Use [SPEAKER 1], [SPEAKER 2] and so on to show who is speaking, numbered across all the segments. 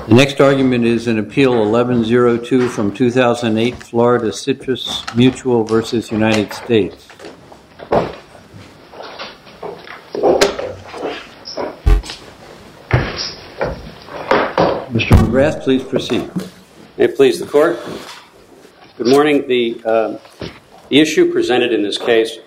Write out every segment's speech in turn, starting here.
[SPEAKER 1] The next argument is in Appeal 1102 from 2008, Florida Citrus Mutual versus United States. Mr. McGrath, please proceed.
[SPEAKER 2] May it please the Court. Good morning. The issue presented in this case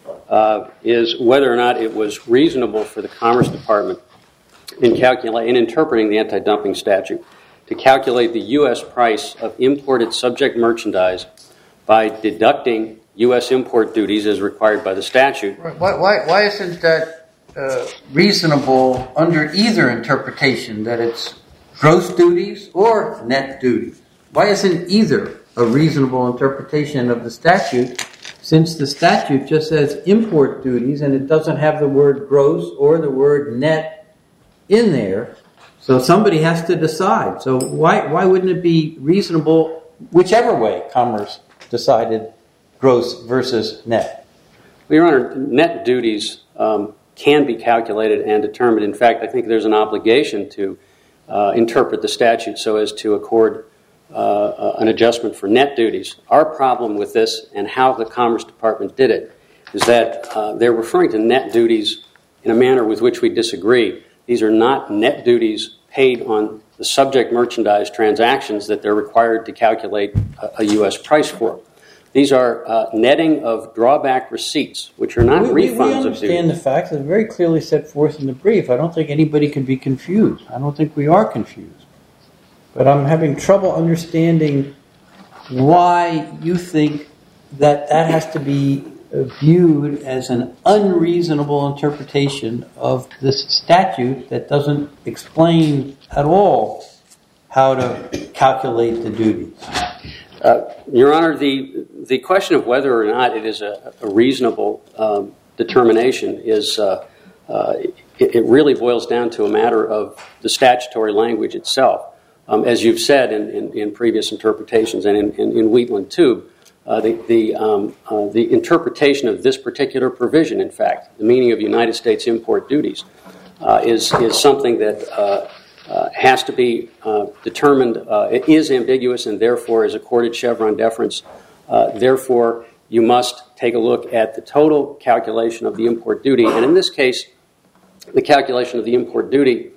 [SPEAKER 2] is whether or not it was reasonable for the Commerce Department in interpreting the anti-dumping statute to calculate the U.S. price of imported subject merchandise by deducting U.S. import duties as required by the statute.
[SPEAKER 1] Why isn't that reasonable under either interpretation, that it's gross duties or net duties? Why isn't either a reasonable interpretation of the statute, since the statute just says import duties and it doesn't have the word gross or the word net in there? So somebody has to decide. So why wouldn't it be reasonable whichever way Commerce decided gross versus net?
[SPEAKER 2] Well, Your Honor, net duties can be calculated and determined. In fact, I think there's an obligation to interpret the statute so as to accord an adjustment for net duties. Our problem with this and how the Commerce Department did it is that they're referring to net duties in a manner with which we disagree. These are not net duties paid on the subject merchandise transactions that they're required to calculate a U.S. price for. These are netting of drawback receipts, which are not refunds of duties.
[SPEAKER 1] We understand the facts. They're very clearly set forth in the brief. I don't think anybody can be confused. I don't think we are confused. But I'm having trouble understanding why you think that that has to be viewed as an unreasonable interpretation of this statute that doesn't explain at all how to calculate the duties.
[SPEAKER 2] Your Honor, the question of whether or not it is a reasonable determination is it really boils down to a matter of the statutory language itself. As you've said in previous interpretations and in Wheatland Tube, the interpretation of this particular provision, in fact, the meaning of United States import duties, is something that has to be determined. It is ambiguous and therefore is accorded Chevron deference. Therefore, you must take a look at the total calculation of the import duty. And in this case, the calculation of the import duty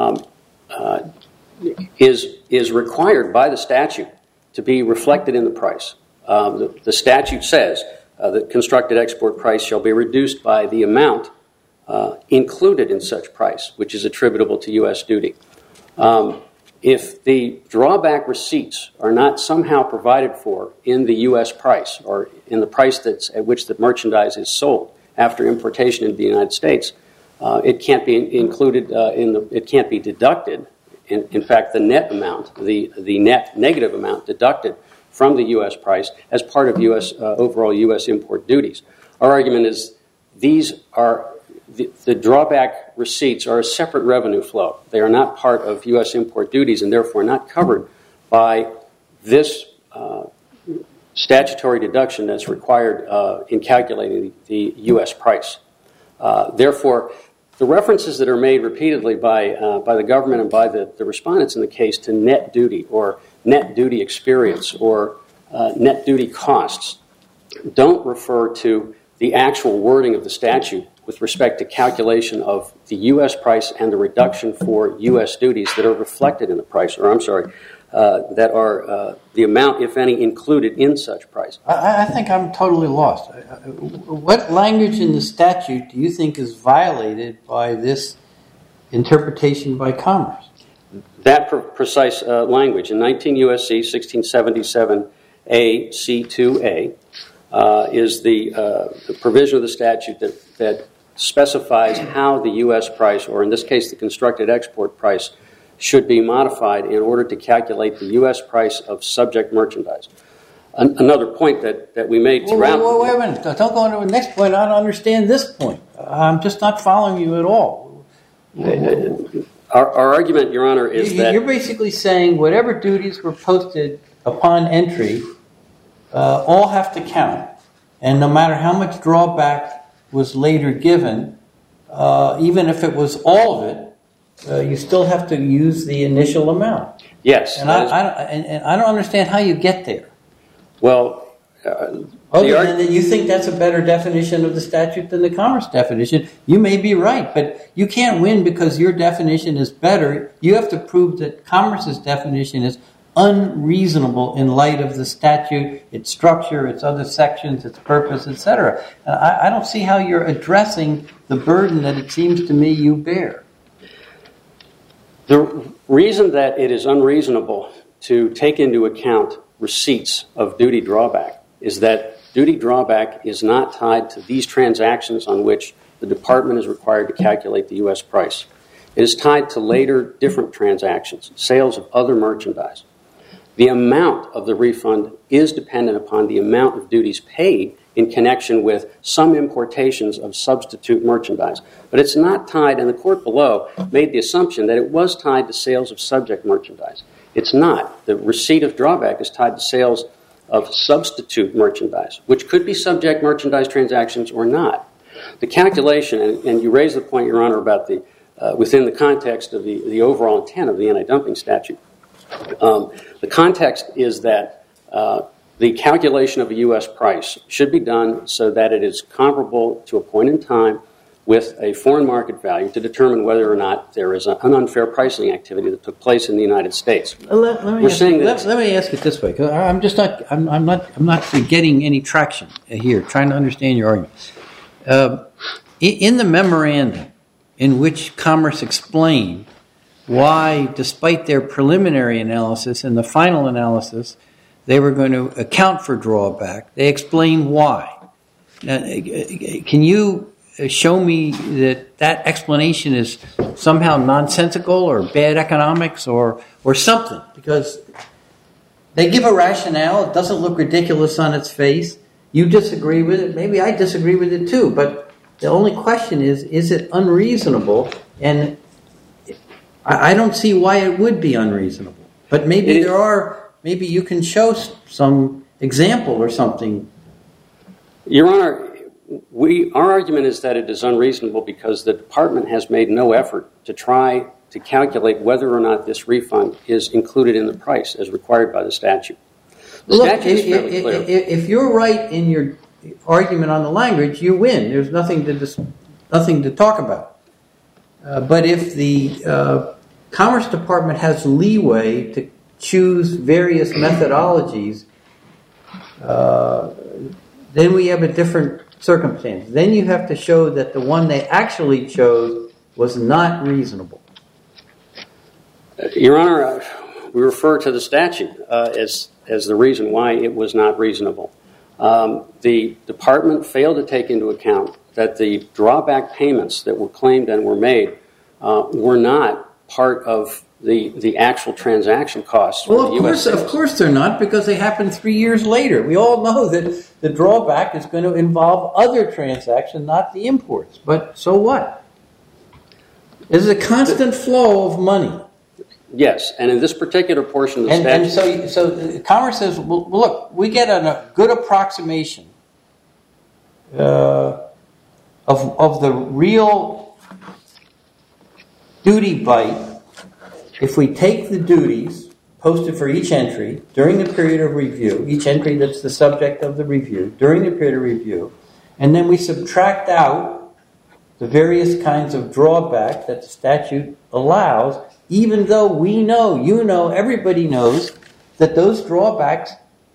[SPEAKER 2] is required by the statute to be reflected in the price. The statute says that constructed export price shall be reduced by the amount included in such price, which is attributable to U.S. duty. If the drawback receipts are not somehow provided for in the U.S. price or in the price at which the merchandise is sold after importation into the United States, it can't be included it can't be deducted. In fact, the net amount, the net negative amount deducted from the U.S. price as part of overall U.S. import duties. Our argument is these are the drawback receipts are a separate revenue flow. They are not part of U.S. import duties and therefore not covered by this statutory deduction that's required in calculating the U.S. price. Therefore, the references that are made repeatedly by the government and by the respondents in the case to net duty or net duty experience or net duty costs don't refer to the actual wording of the statute with respect to calculation of the U.S. price and the reduction for U.S. duties that are reflected in the price, or I'm sorry, that are the amount, if any, included in such price.
[SPEAKER 1] I think I'm totally lost. What language in the statute do you think is violated by this interpretation by Commerce?
[SPEAKER 2] That precise language in 19 U.S.C. 1677 A C2A is the provision of the statute that specifies how the U.S. price, or in this case the constructed export price, should be modified in order to calculate the U.S. price of subject merchandise. Another point that we made throughout...
[SPEAKER 1] Wait a minute. Don't go on to the next point. I don't understand this point. I'm just not following you at all.
[SPEAKER 2] Our argument, Your Honor, is that...
[SPEAKER 1] You're basically saying whatever duties were posted upon entry all have to count. And no matter how much drawback was later given, even if it was all of it, you still have to use the initial amount.
[SPEAKER 2] Yes.
[SPEAKER 1] And I don't understand how you get there.
[SPEAKER 2] Well,
[SPEAKER 1] other than that you think that's a better definition of the statute than the Commerce definition. You may be right, but you can't win because your definition is better. You have to prove that Commerce's definition is unreasonable in light of the statute, its structure, its other sections, its purpose, etc. I don't see how you're addressing the burden that it seems to me you bear.
[SPEAKER 2] The reason that it is unreasonable to take into account receipts of duty drawback is that duty drawback is not tied to these transactions on which the department is required to calculate the U.S. price. It is tied to later different transactions, sales of other merchandise. The amount of the refund is dependent upon the amount of duties paid in connection with some importations of substitute merchandise. But it's not tied, and the court below made the assumption that it was tied to sales of subject merchandise. It's not. The receipt of drawback is tied to sales of substitute merchandise, which could be subject merchandise transactions or not. The calculation, and you raised the point, Your Honor, about the within the context of the overall intent of the anti-dumping statute. The context is that the calculation of a U.S. price should be done so that it is comparable to a point in time with a foreign market value to determine whether or not there is an unfair pricing activity that took place in the United States.
[SPEAKER 1] Let me ask it this way, because I'm not getting any traction here, trying to understand your argument. In the memorandum in which Commerce explained why, despite their preliminary analysis and the final analysis, they were going to account for drawback, they explained why. Now, can you show me that explanation is somehow nonsensical or bad economics or something? Because they give a rationale, it doesn't look ridiculous on its face. You disagree with it, maybe I disagree with it too, but the only question is it unreasonable? And I don't see why it would be unreasonable. But maybe maybe you can show some example or something.
[SPEAKER 2] Your Honor, our argument is that it is unreasonable because the department has made no effort to try to calculate whether or not this refund is included in the price as required by the statute. The statute is fairly clear.
[SPEAKER 1] If you're right in your argument on the language, you win. There's nothing to talk about. But if the Commerce Department has leeway to choose various methodologies, then we have a different circumstance. Then you have to show that the one they actually chose was not reasonable.
[SPEAKER 2] Your Honor, we refer to the statute as the reason why it was not reasonable. The department failed to take into account that the drawback payments that were claimed and were made were not part of the actual transaction costs.
[SPEAKER 1] Well, of course they're not, because they happened 3 years later. We all know that the drawback is going to involve other transactions, not the imports. But so what? There's a constant flow of money.
[SPEAKER 2] Yes, and in this particular portion of the statute...
[SPEAKER 1] And so Commerce says, well, look, we get a good approximation of the real duty bite if we take the duties posted for each entry during the period of review, each entry that's the subject of the review, during the period of review, and then we subtract out the various kinds of drawback that the statute allows, even though we know, you know, everybody knows that those drawbacks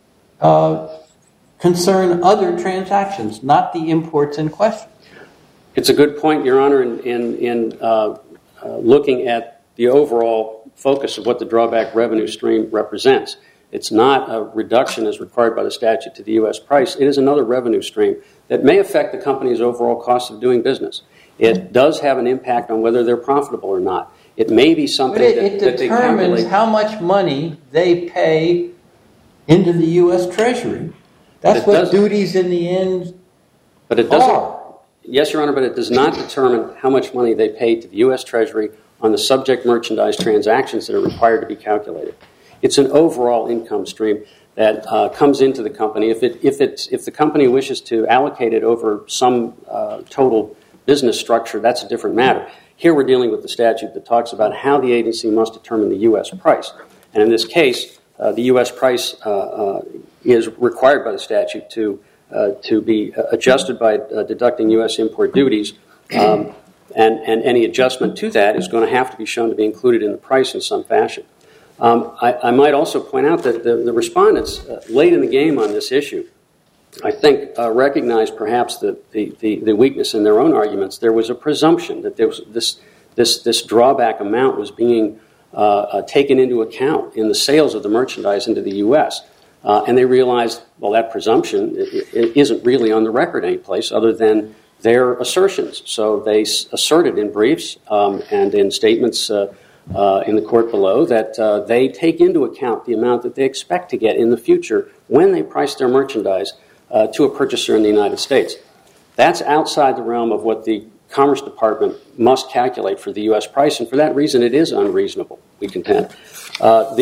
[SPEAKER 1] concern other transactions, not the imports in question.
[SPEAKER 2] It's a good point, Your Honor, in looking at the overall focus of what the drawback revenue stream represents. It's not a reduction as required by the statute to the U.S. price. It is another revenue stream that may affect the company's overall cost of doing business. It does have an impact on whether they're profitable or not. It may be something that they calculate. It determines
[SPEAKER 1] how much money they pay into the U.S. Treasury. That's what duties in the end are.
[SPEAKER 2] Yes, Your Honor, but it does not determine how much money they pay to the U.S. Treasury on the subject merchandise transactions that are required to be calculated. It's an overall income stream that comes into the company. If the company wishes to allocate it over some total business structure, that's a different matter. Here we're dealing with the statute that talks about how the agency must determine the U.S. price. And in this case, the U.S. price is required by the statute to be adjusted by deducting U.S. import duties, and any adjustment to that is going to have to be shown to be included in the price in some fashion. I might also point out that the respondents late in the game on this issue, I think, recognized perhaps the weakness in their own arguments. There was a presumption that there was this drawback amount was being taken into account in the sales of the merchandise into the U.S. And they realized, well, that presumption isn't really on the record anyplace other than their assertions. So they asserted in briefs and in statements in the court below that they take into account the amount that they expect to get in the future when they price their merchandise to a purchaser in the United States. That's outside the realm of what the Commerce Department must calculate for the U.S. price, and for that reason it is unreasonable, we contend.
[SPEAKER 3] Well,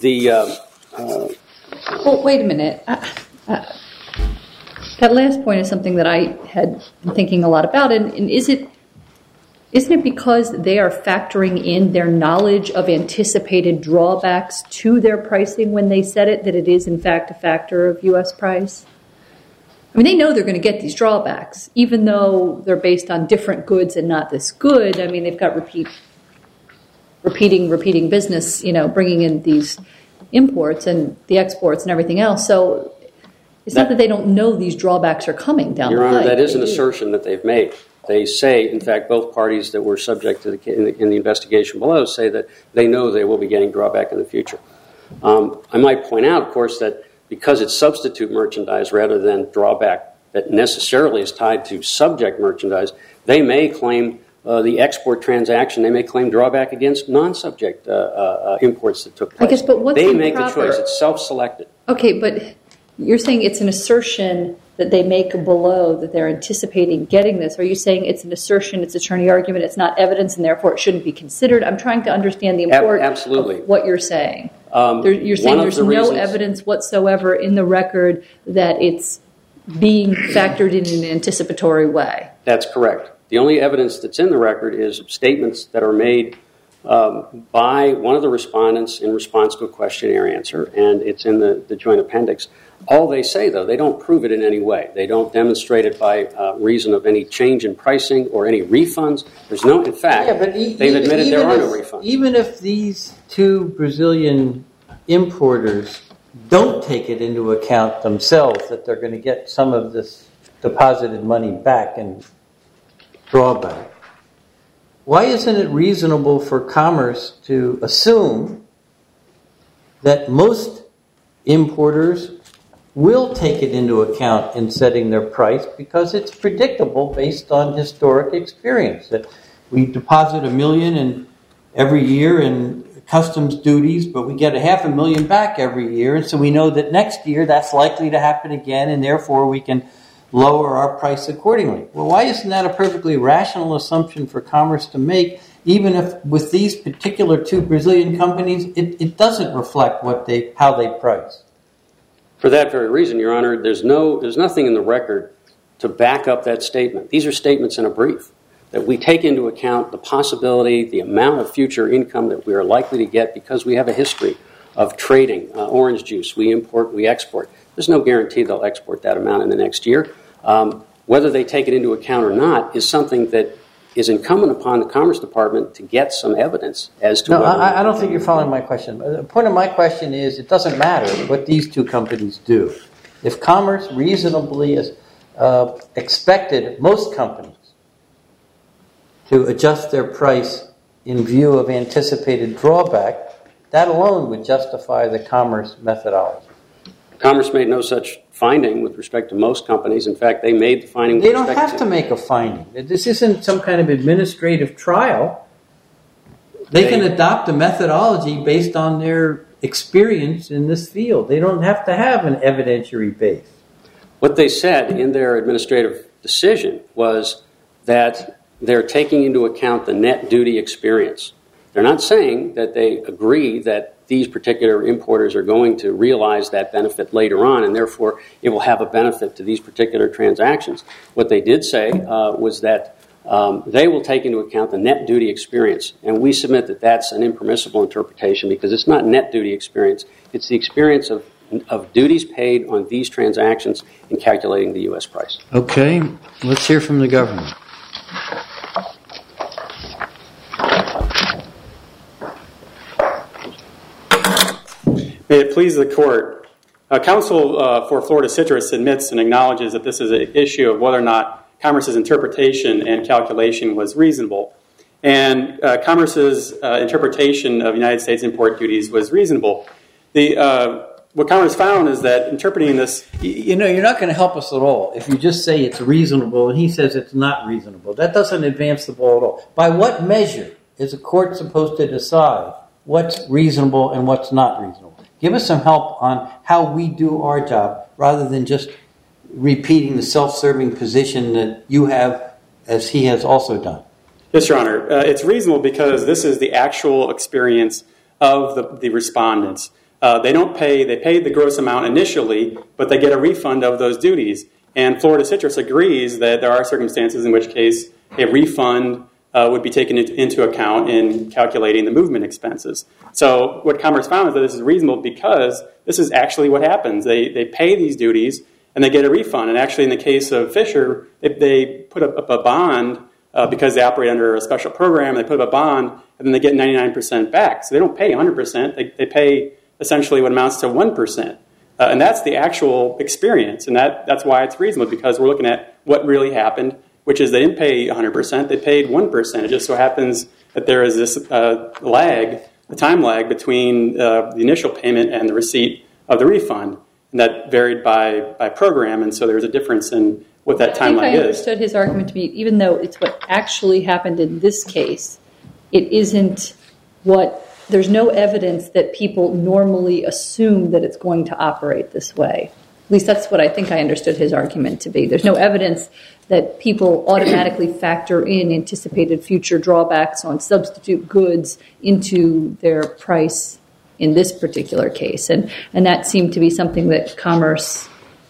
[SPEAKER 3] wait a minute. That last point is something that I had been thinking a lot about, and isn't it because they are factoring in their knowledge of anticipated drawbacks to their pricing when they set it, that it is in fact a factor of U.S. price? I mean, they know they're going to get these drawbacks, even though they're based on different goods and not this good. I mean, they've got repeating business, bringing in these imports and the exports and everything else. So it's not that they don't know these drawbacks are coming down the pipe.
[SPEAKER 2] Your Honor, that is an assertion that they've made. They say, in fact, both parties that were subject to in the investigation below say that they know they will be getting drawback in the future. I might point out, of course, that because it's substitute merchandise rather than drawback that necessarily is tied to subject merchandise, they may claim the export transaction, they may claim drawback against non-subject imports that took place.
[SPEAKER 3] I guess, but what's
[SPEAKER 2] they
[SPEAKER 3] improper?
[SPEAKER 2] Make the choice. It's self-selected.
[SPEAKER 3] Okay, but you're saying it's an assertion that they make below that they're anticipating getting this. Are you saying it's an assertion, it's attorney argument, it's not evidence, and therefore it shouldn't be considered? I'm trying to understand the importance of what you're saying. You're saying there's no evidence whatsoever in the record that it's being factored in an anticipatory way.
[SPEAKER 2] That's correct. The only evidence that's in the record is statements that are made by one of the respondents in response to a questionnaire answer, and it's in the joint appendix. All they say, though, they don't prove it in any way. They don't demonstrate it by reason of any change in pricing or any refunds. There's no, in fact, they've admitted there are no refunds.
[SPEAKER 1] Even if these two Brazilian importers don't take it into account themselves, that they're going to get some of this deposited money back and drawback, why isn't it reasonable for Commerce to assume that most importers will take it into account in setting their price because it's predictable based on historic experience that we deposit $1 million every year in customs duties, but we get $500,000 back every year, and so we know that next year that's likely to happen again, and therefore we can lower our price accordingly. Well, why isn't that a perfectly rational assumption for Commerce to make, even if with these particular two Brazilian companies, it doesn't reflect how they price?
[SPEAKER 2] For that very reason, Your Honor, there's nothing in the record to back up that statement. These are statements in a brief that we take into account the possibility, the amount of future income that we are likely to get because we have a history of trading orange juice. We import, we export. There's no guarantee they'll export that amount in the next year. Whether they take it into account or not is something that is incumbent upon the Commerce Department to get some evidence as to whether...
[SPEAKER 1] I don't think you're following my question. The point of my question is it doesn't matter what these two companies do. If Commerce reasonably expected most companies to adjust their price in view of anticipated drawback, that alone would justify the Commerce methodology.
[SPEAKER 2] Commerce made no such finding with respect to most companies. In fact, they made the finding...
[SPEAKER 1] They don't have to make a finding. This isn't some kind of administrative trial. They can adopt a methodology based on their experience in this field. They don't have to have an evidentiary base.
[SPEAKER 2] What they said in their administrative decision was that they're taking into account the net duty experience. They're not saying that they agree that these particular importers are going to realize that benefit later on, and therefore it will have a benefit to these particular transactions. What they did say was that they will take into account the net duty experience. And we submit that that's an impermissible interpretation because it's not net duty experience. It's the experience of duties paid on these transactions in calculating the U.S. price.
[SPEAKER 1] Okay, let's hear from the government.
[SPEAKER 4] May it please the court. Counsel for Florida Citrus admits and acknowledges that this is an issue of whether or not Commerce's interpretation and calculation was reasonable. And Commerce's interpretation of United States import duties was reasonable. What Commerce found is that interpreting this...
[SPEAKER 1] You know, you're not going to help us at all if you just say it's reasonable and he says it's not reasonable. That doesn't advance the ball at all. By what measure is a court supposed to decide what's reasonable and what's not reasonable? Give us some help on how we do our job rather than just repeating the self-serving position that you have as he has also done.
[SPEAKER 4] Yes, Your Honor. It's reasonable because this is the actual experience of the respondents. They pay the gross amount initially, but they get a refund of those duties. And Florida Citrus agrees that there are circumstances in which case a refund would be taken into account in calculating the movement expenses. So what Commerce found is that this is reasonable because this is actually what happens. They pay these duties and they get a refund. And actually in the case of Fisher, they put up a bond because they operate under a special program. They put up a bond and then they get 99% back. So they don't pay 100%. They pay essentially what amounts to 1%. And that's the actual experience. And that's why it's reasonable, because we're looking at what really happened, which is they didn't pay 100%. They paid 1%. It just so happens that there is this a time lag between the initial payment and the receipt of the refund. And that varied by program. And so there's a difference in what that time lag is.
[SPEAKER 3] I understood his argument to be, even though it's what actually happened in this case, it isn't what... There's no evidence that people normally assume that it's going to operate this way. At least that's what I think I understood his argument to be. There's no evidence that people automatically factor in anticipated future drawbacks on substitute goods into their price in this particular case. And that seemed to be something that Commerce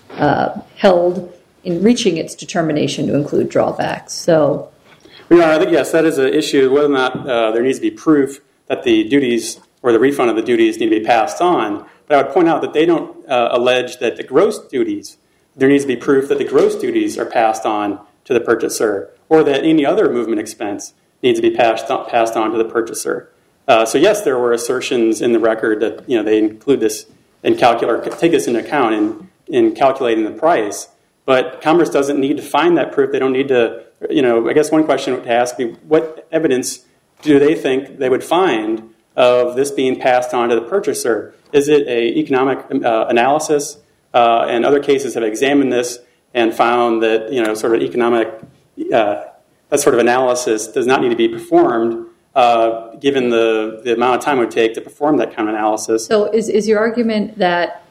[SPEAKER 3] held in reaching its determination to include drawbacks. So,
[SPEAKER 4] I think, yes, that is an issue, whether or not there needs to be proof that the duties or the refund of the duties need to be passed on. But I would point out that they don't allege that the gross duties, there needs to be proof that the gross duties are passed on to the purchaser, or that any other movement expense needs to be passed on to the purchaser. So yes, there were assertions in the record that they include this and take this into account in calculating the price. But Commerce doesn't need to find that proof. They don't need to. I guess one question to ask would be, what evidence do they think they would find of this being passed on to the purchaser? Is it an economic analysis? And other cases have examined this and found that sort of economic that sort of analysis does not need to be performed given the amount of time it would take to perform that kind of analysis.
[SPEAKER 3] So is your argument that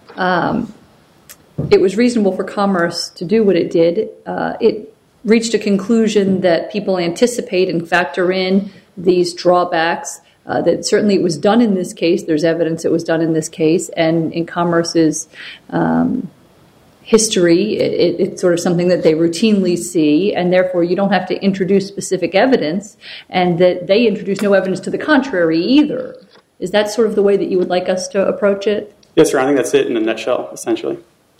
[SPEAKER 3] it was reasonable for Commerce to do what it did? It reached a conclusion that people anticipate and factor in these drawbacks, that certainly it was done in this case. There's evidence it was done in this case. And in Commerce's history, it's sort of something that they routinely see, and therefore you don't have to introduce specific evidence, and that they introduce no evidence to the contrary either. Is that sort of the way that you would like us to approach it?
[SPEAKER 4] Yes, sir. I think that's it in a nutshell, essentially.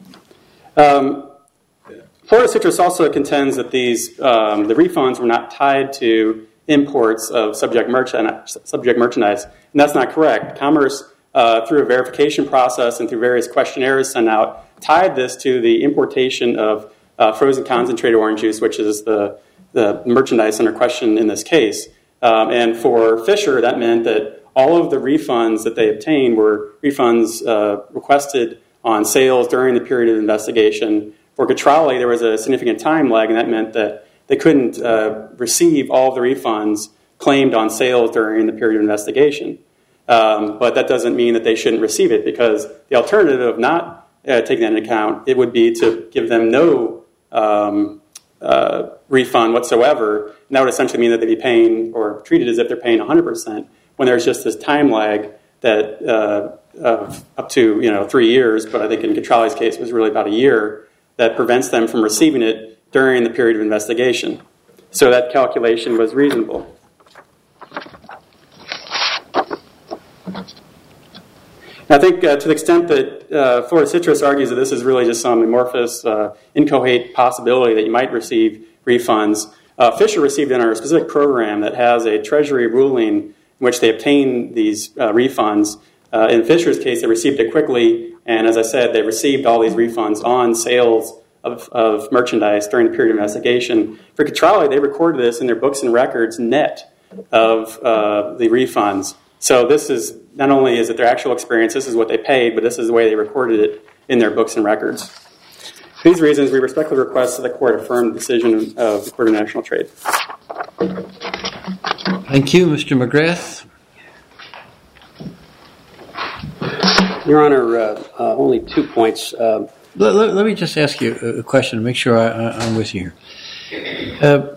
[SPEAKER 4] Florida Citrus also contends that the refunds were not tied to imports of subject merchandise, and that's not correct. Commerce, through a verification process and through various questionnaires sent out, tied this to the importation of frozen concentrated orange juice, which is the merchandise under question in this case. And for Fisher, that meant that all of the refunds that they obtained were refunds requested on sales during the period of investigation. For Catrale, there was a significant time lag, and that meant that they couldn't receive all of the refunds claimed on sales during the period of investigation. But that doesn't mean that they shouldn't receive it, because the alternative of not taking that into account, it would be to give them no refund whatsoever. And that would essentially mean that they'd be paying, or treated as if they're paying 100%, when there's just this time lag that of up to 3 years, but I think in Catrale's case it was really about a year, that prevents them from receiving it during the period of investigation. So that calculation was reasonable. I think to the extent that Florida Citrus argues that this is really just some amorphous, inchoate possibility that you might receive refunds, Fisher received under a specific program that has a Treasury ruling in which they obtain these refunds. In Fisher's case, they received it quickly, and as I said, they received all these refunds on sales of merchandise during the period of investigation. For Catrale, they recorded this in their books and records net of the refunds. So this is, not only is it their actual experience, this is what they paid, but this is the way they recorded it in their books and records. For these reasons, we respectfully request that the court affirm the decision of the Court of National Trade.
[SPEAKER 1] Thank you, Mr. McGrath.
[SPEAKER 2] Your Honor, only 2 points.
[SPEAKER 1] Let me just ask you a question to make sure I'm with you here.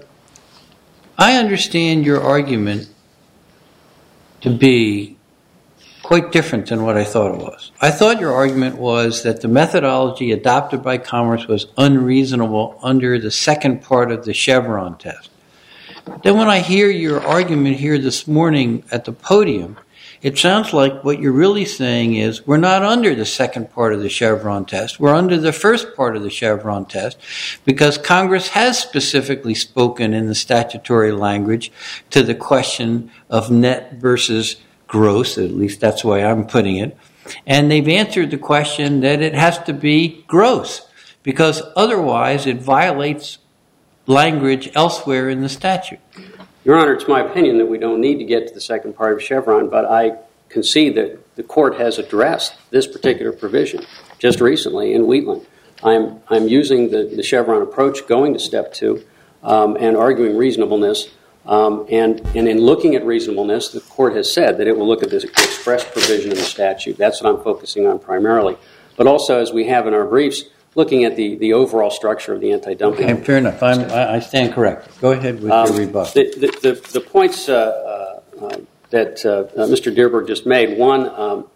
[SPEAKER 1] I understand your argument to be quite different than what I thought it was. I thought your argument was that the methodology adopted by Commerce was unreasonable under the second part of the Chevron test. Then when I hear your argument here this morning at the podium, it sounds like what you're really saying is we're not under the second part of the Chevron test. We're under the first part of the Chevron test because Congress has specifically spoken in the statutory language to the question of net versus gross, at least that's the way I'm putting it. And they've answered the question that it has to be gross because otherwise it violates language elsewhere in the statute.
[SPEAKER 2] Your Honor, it's my opinion that we don't need to get to the second part of Chevron, but I concede that the court has addressed this particular provision just recently in Wheatland. I'm using the Chevron approach, going to step 2, and arguing reasonableness. And in looking at reasonableness, the court has said that it will look at this express provision in the statute. That's what I'm focusing on primarily. But also, as we have in our briefs, looking at the overall structure of the anti-dumping.
[SPEAKER 1] Okay, fair enough. I stand corrected. Go ahead with your rebuttal.
[SPEAKER 2] The points that Mr. Dierberg just made, one,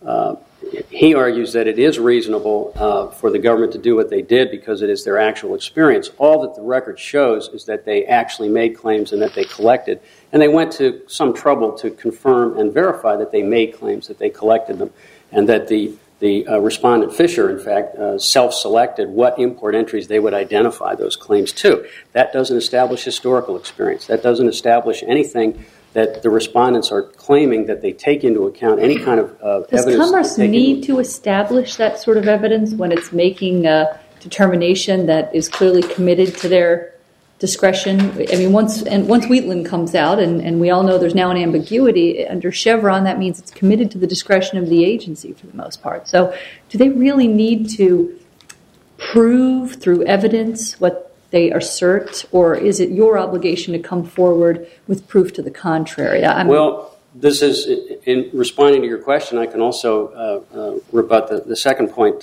[SPEAKER 2] he argues that it is reasonable for the government to do what they did because it is their actual experience. All that the record shows is that they actually made claims and that they collected. And they went to some trouble to confirm and verify that they made claims, that they collected them, and that the respondent, Fisher, in fact, self-selected what import entries they would identify those claims to. That doesn't establish historical experience. That doesn't establish anything that the respondents are claiming that they take into account, any kind of evidence.
[SPEAKER 3] Does Commerce need to establish that sort of evidence when it's making a determination that is clearly committed to their discretion? I mean, once Wheatland comes out, and we all know there's now an ambiguity, under Chevron, that means it's committed to the discretion of the agency for the most part. So do they really need to prove through evidence what they assert, or is it your obligation to come forward with proof to the contrary?
[SPEAKER 2] Well, this is, in responding to your question, I can also rebut the second point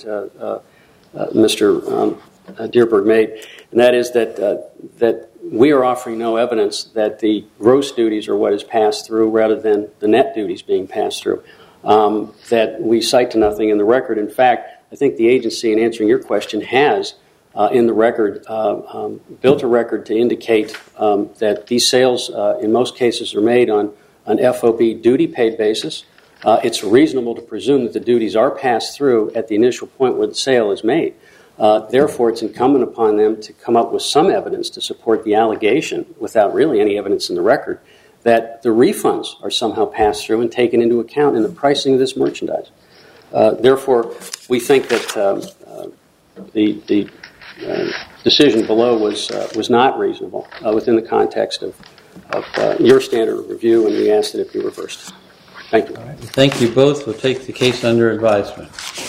[SPEAKER 2] Mr. Dierberg made, and that is that we are offering no evidence that the gross duties are what is passed through rather than the net duties being passed through. That we cite to nothing in the record. In fact, I think the agency, in answering your question, has in the record built a record to indicate that these sales, in most cases, are made on an FOB duty-paid basis. It's reasonable to presume that the duties are passed through at the initial point where the sale is made. Therefore, it's incumbent upon them to come up with some evidence to support the allegation, without really any evidence in the record, that the refunds are somehow passed through and taken into account in the pricing of this merchandise. Therefore, we think that the decision below was not reasonable within the context of your standard of review, and we ask that it be reversed. Thank you.
[SPEAKER 1] Thank you both. We'll take the case under advisement.